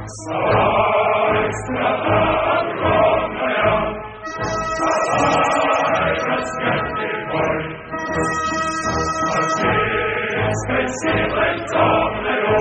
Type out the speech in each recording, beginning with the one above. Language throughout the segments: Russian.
Вставай, страна огромная, вставай, раскатный бой. Мощнейшей силой темною,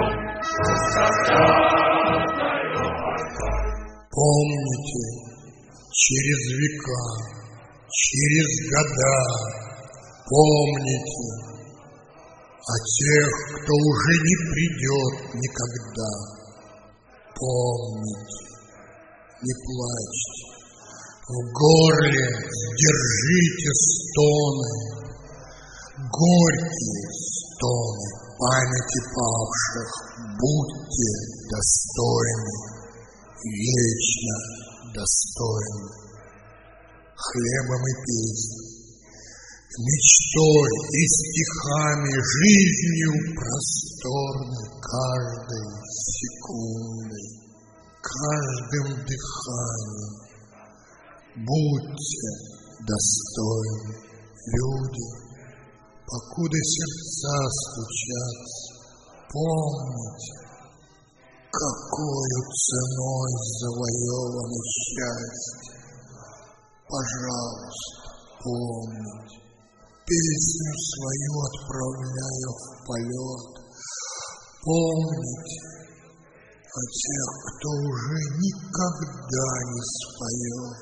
проклятою огонь. Помните, через века, через года, помните о тех, кто уже не придет никогда. Помните, не плачьте, в горле сдержите стоны, горькие стоны памяти павших, будьте достойны, вечно достойны. Хлебом и песней, мечтой и стихами, жизнью просторной, каждой секундой, каждым дыханием. Будьте достойны, люди, покуда сердца стучатся. Помните, какою ценой завоевано счастье. Пожалуйста, помните, песню свою отправляю в полет. Помните о тех, кто уже никогда не споет.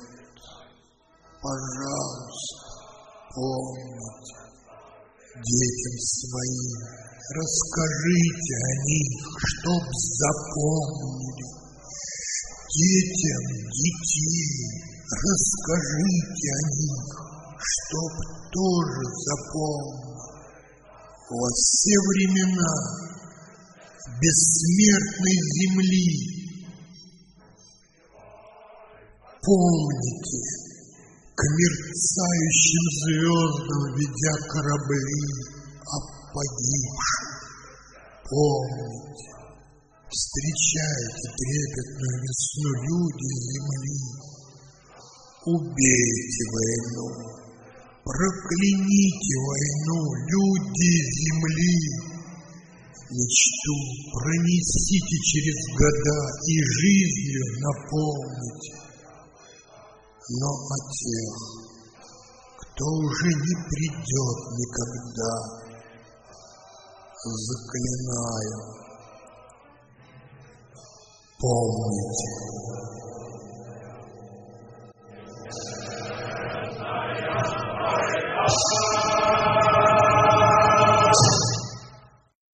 Пожалуйста, помните, детям своим расскажите о них, чтоб запомнили. Детям детей расскажите о них, чтоб тоже запомнили. Во все времена бессмертной земли помните, к мерцающим звездам ведя корабли о погибших. Помните, встречайте трепетную весну, люди земли. Убейте войну, прокляните войну, люди земли. Мечту пронесите через года и жизнью наполните. Но о тех, кто уже не придет никогда, заклинаю, помните.